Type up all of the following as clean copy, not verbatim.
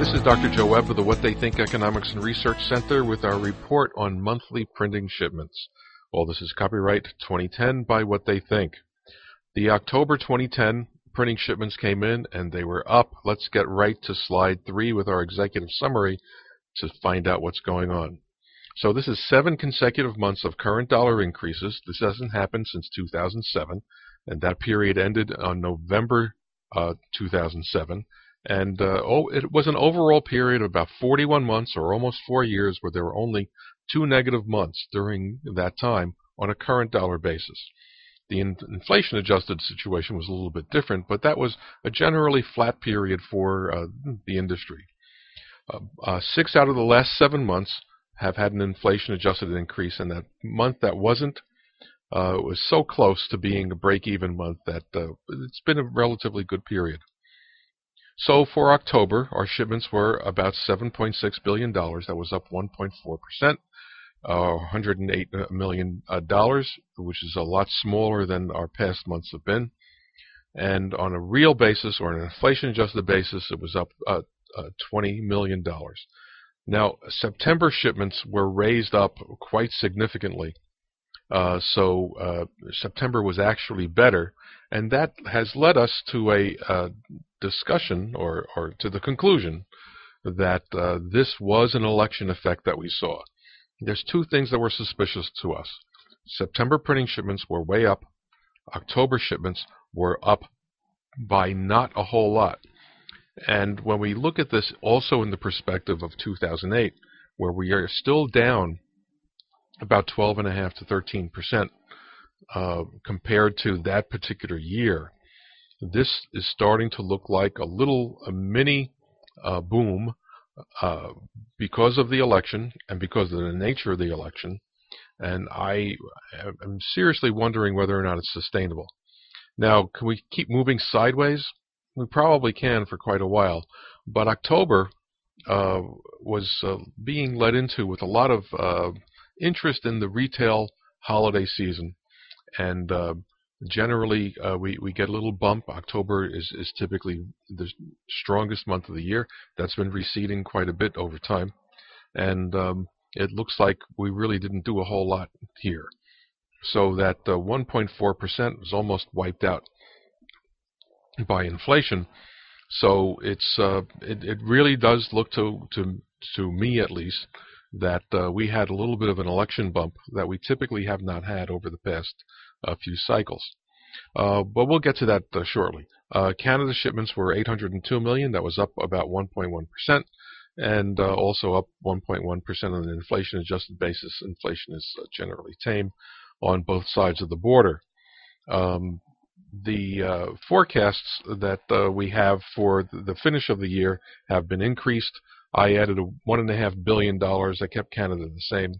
This is Dr. Joe Webb of the What They Think Economics and Research Center with our report on monthly printing shipments. All this is copyright 2010 by What They Think. The October 2010 printing shipments came in and they were up. Let's get right to slide 3 with our executive summary to find out what's going on. So this is 7 consecutive months of current dollar increases. This hasn't happened since 2007, and that period ended on November 2007. And it was an overall period of about 41 months, or almost 4 years, where there were only 2 negative months during that time on a current dollar basis. The inflation-adjusted situation was a little bit different, but that was a generally flat period for the industry. 6 out of the last 7 months have had an inflation-adjusted increase, and that month that wasn't was so close to being a break-even month that it's been a relatively good period. So for October, our shipments were about $7.6 billion. That was up 1.4%, $108 million, which is a lot smaller than our past months have been. And on a real basis, or an inflation-adjusted basis, it was up $20 million. Now, September shipments were raised up quite significantly. So September was actually better, and that has led us to a discussion, or to the conclusion that this was an election effect that we saw. There's 2 things that were suspicious to us. September printing shipments were way up. October shipments were up by not a whole lot. And when we look at this also in the perspective of 2008, where we are still down about 12.5% to 13% compared to that particular year, this is starting to look like a mini boom because of the election and because of the nature of the election. And I am seriously wondering whether or not it's sustainable. Now, can we keep moving sideways? We probably can for quite a while. But October was being led into with a lot of interest in the retail holiday season. And generally, we get a little bump. October is typically the strongest month of the year. That's been receding quite a bit over time. And it looks like we really didn't do a whole lot here. So that 1.4% was almost wiped out by inflation. So it really does look to me, at least, that we had a little bit of an election bump that we typically have not had over the past few cycles. But we'll get to that shortly. Canada shipments were 802 million. That was up about 1.1%, and also up 1.1% on an inflation-adjusted basis. Inflation is generally tame on both sides of the border. The forecasts that we have for the finish of the year have been increased. I added $1.5 billion. I kept Canada the same.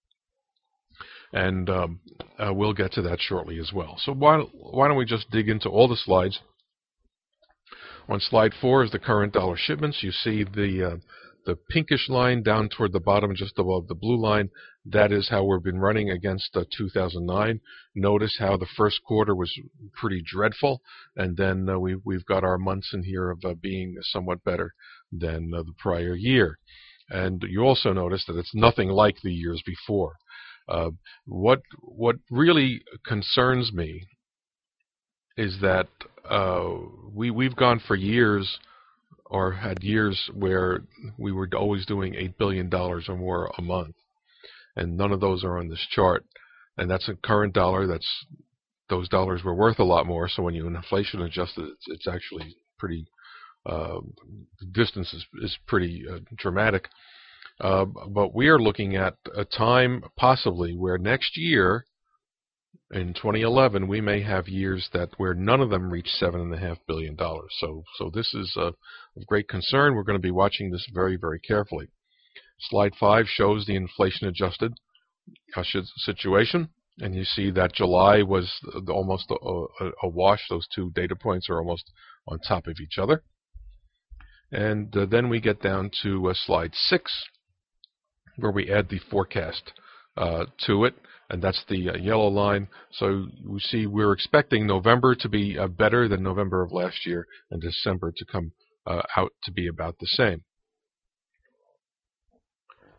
And we'll get to that shortly as well. So why don't we just dig into all the slides. On slide 4 is the current dollar shipments. You see the pinkish line down toward the bottom, just above the blue line. That is how we've been running against 2009. Notice how the first quarter was pretty dreadful, and then we've got our months in here of being somewhat better than the prior year. And you also notice that it's nothing like the years before. What really concerns me is that we've gone for years, or had years, where we were always doing $8 billion or more a month, and none of those are on this chart. And that's a current dollar. Those dollars were worth a lot more. So when you inflation adjust it, it's actually pretty. The distance is pretty dramatic. But we are looking at a time possibly where next year, in 2011, we may have years where none of them reach $7.5 billion. So this is of great concern. We're going to be watching this very, very carefully. Slide 5 shows the inflation-adjusted situation, and you see that July was almost a wash. Those 2 data points are almost on top of each other. And then we get down to slide 6, where we add the forecast to it, and that's the yellow line. So we see we're expecting November to be better than November of last year, and December to come out to be about the same.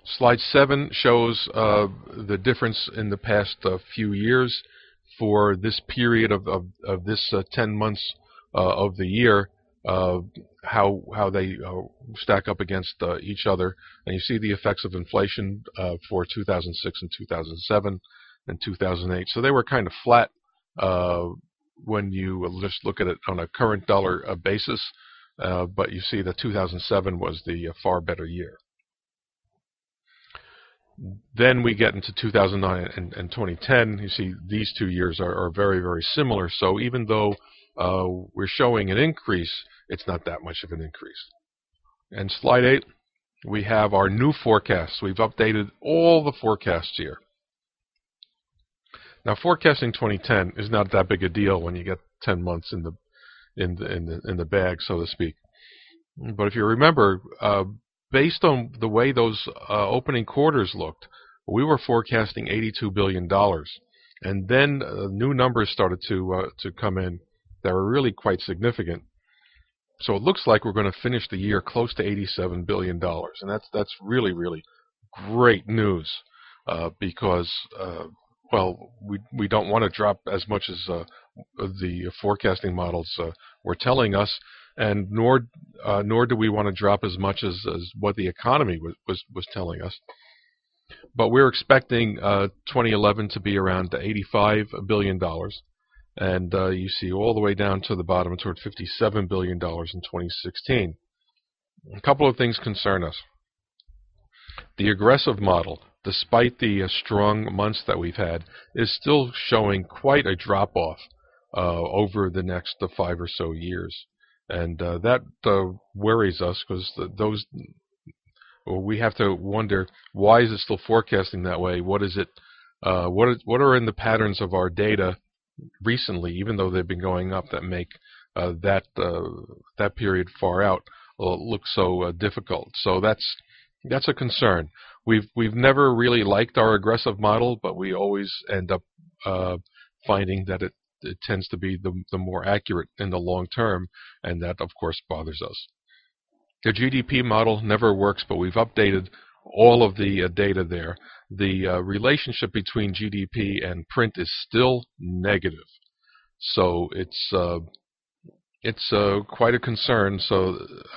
Slide 7 shows the difference in the past few years for this period of this 10 months of the year, how they stack up against each other. And you see the effects of inflation for 2006 and 2007 and 2008. So they were kind of flat when you just look at it on a current dollar basis, but you see that 2007 was the far better year. Then we get into 2009 and 2010. You see these 2 years are very, very similar. So even though we're showing an increase, it's not that much of an increase. And slide 8, we have our new forecasts. We've updated all the forecasts here. Now, forecasting 2010 is not that big a deal when you get 10 months in the bag, so to speak. But if you remember, based on the way those opening quarters looked, we were forecasting $82 billion. And then new numbers started to come in that were really quite significant. So it looks like we're going to finish the year close to $87 billion. And that's really, really great news because, well, we don't want to drop as much as the forecasting models were telling us, and nor do we want to drop as much as what the economy was telling us. But we're expecting 2011 to be around $85 billion, and you see all the way down to the bottom toward $57 billion in 2016. A couple of things concern us. The aggressive model, despite the strong months that we've had, is still showing quite a drop-off over the next 5 or so years. And that worries us because we have to wonder, why is it still forecasting that way? What is it? What are in the patterns of our data recently, even though they've been going up, that make that period far out look so difficult? So that's a concern. We've never really liked our aggressive model, but we always end up finding that it tends to be the more accurate in the long term, and that, of course, bothers us. The GDP model never works, but we've updated all of the data there. The relationship between GDP and print is still negative, so it's quite a concern. So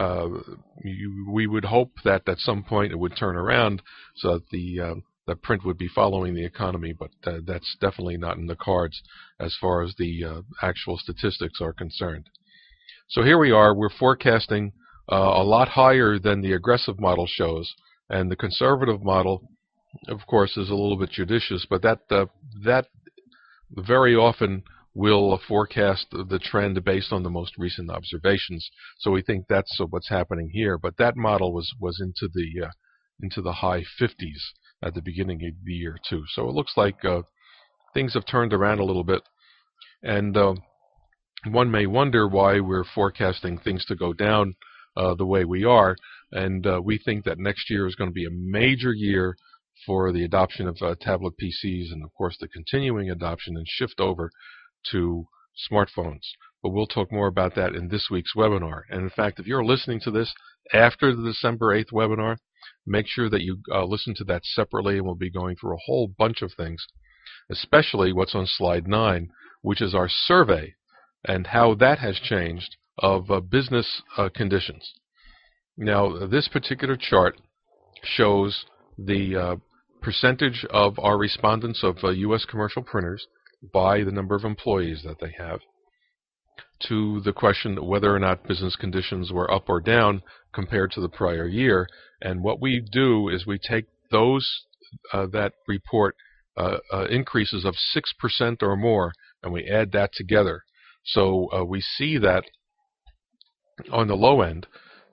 we would hope that at some point it would turn around so that the print would be following the economy, but that's definitely not in the cards as far as the actual statistics are concerned. So here we are. We're forecasting a lot higher than the aggressive model shows, and the conservative model, of course, is a little bit judicious, but that very often will forecast the trend based on the most recent observations. So we think that's what's happening here. But that model was into the high 50s at the beginning of the year too. So it looks like things have turned around a little bit, and one may wonder why we're forecasting things to go down the way we are. And we think that next year is going to be a major year for the adoption of tablet PCs, and of course the continuing adoption and shift over to smartphones. But we'll talk more about that in this week's webinar. And in fact, if you're listening to this after the December 8th webinar, make sure that you listen to that separately, and we'll be going through a whole bunch of things, especially what's on slide 9, which is our survey and how that has changed of business conditions. Now, this particular chart shows the percentage of our respondents of U.S. commercial printers by the number of employees that they have, to the question whether or not business conditions were up or down compared to the prior year. And what we do is we take those that report increases of 6% or more, and we add that together. So we see that on the low end,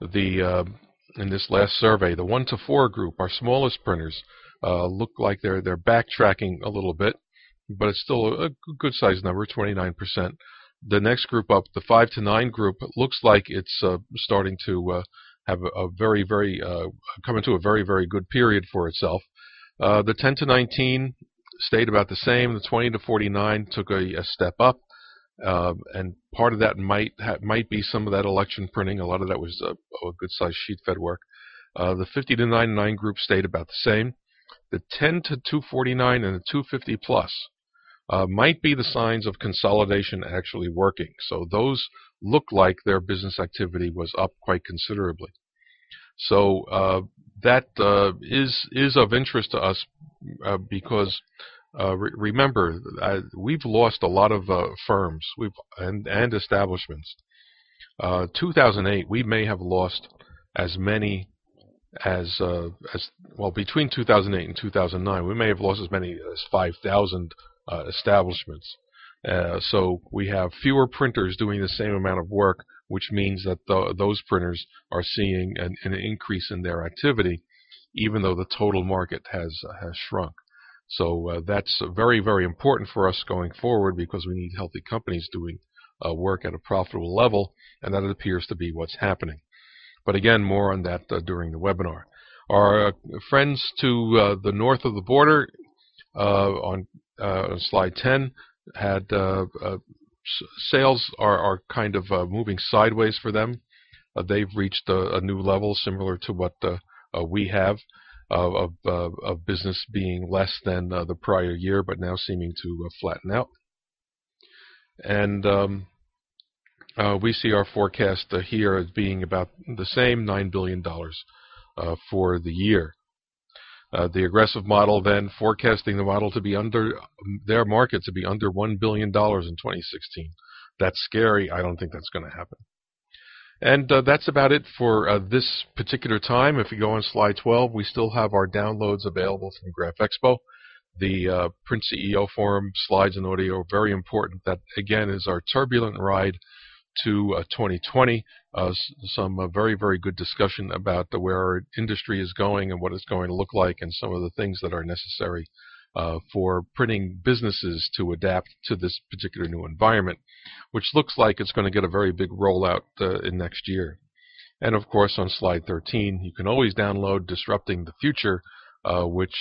in this last survey, the 1 to 4 group, our smallest printers, look like they're backtracking a little bit, but it's still a good sized number, 29%. The next group up, the 5 to 9 group, looks like it's starting to have a very, very come into a very, very good period for itself. The 10 to 19 stayed about the same. The 20 to 49 took a step up, and part of that might be some of that election printing. A lot of that was a good sized sheet fed work. The 50 to 99 group stayed about the same. The 10 to 249 and the 250 plus might be the signs of consolidation actually working. So those look like their business activity was up quite considerably. So that is of interest to us because remember, we've lost a lot of firms and establishments. 2008, we may have lost as many as well, between 2008 and 2009, we may have lost as many as 5,000 establishments. So we have fewer printers doing the same amount of work, which means that those printers are seeing an increase in their activity, even though the total market has shrunk. So that's very, very important for us going forward, because we need healthy companies doing work at a profitable level, and that appears to be what's happening. But again, more on that during the webinar. Our friends to the north of the border on slide 10 had sales are kind of moving sideways for them. They've reached a new level similar to what we have of business being less than the prior year, but now seeming to flatten out. And we see our forecast here as being about the same, $9 billion for the year. The aggressive model then forecasting the model to be under their market to be under $1 billion in 2016. That's scary. I don't think that's going to happen. And that's about it for this particular time. If you go on slide 12, we still have our downloads available from GraphExpo. The Print CEO Forum slides and audio are very important. That, again, is our turbulent ride to 2020. Some very, very good discussion about where our industry is going and what it's going to look like, and some of the things that are necessary for printing businesses to adapt to this particular new environment, which looks like it's going to get a very big rollout in next year. And of course, on slide 13, you can always download Disrupting the Future, which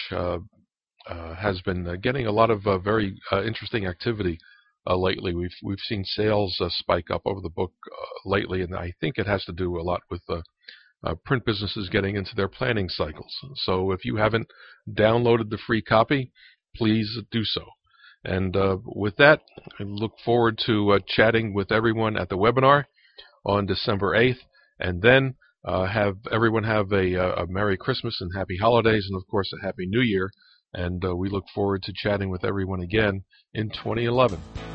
has been getting a lot of very interesting activity lately. We've seen sales spike up over the book lately, and I think it has to do a lot with print businesses getting into their planning cycles. So if you haven't downloaded the free copy, please do so. And with that, I look forward to chatting with everyone at the webinar on December 8th, and then have everyone have a Merry Christmas and Happy Holidays, and of course a Happy New Year. And we look forward to chatting with everyone again in 2011.